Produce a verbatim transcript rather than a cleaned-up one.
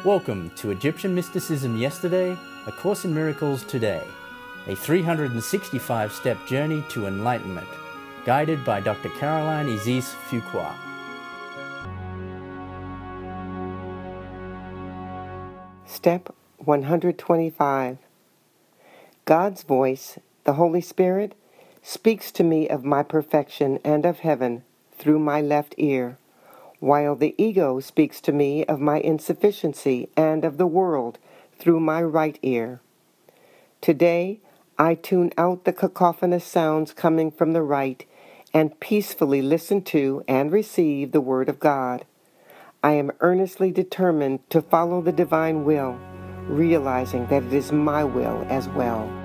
Welcome to Egyptian Mysticism Yesterday, A Course in Miracles Today, a three hundred sixty-five step journey to enlightenment, guided by Doctor Caroline Isis Fuqua. Step one hundred twenty-five. God's voice, the Holy Spirit, speaks to me of my perfection and of heaven through my left ear, while the ego speaks to me of my insufficiency and of the world through my right ear. Today, I tune out the cacophonous sounds coming from the right and peacefully listen to and receive the Word of God. I am earnestly determined to follow the divine will, realizing that it is my will as well.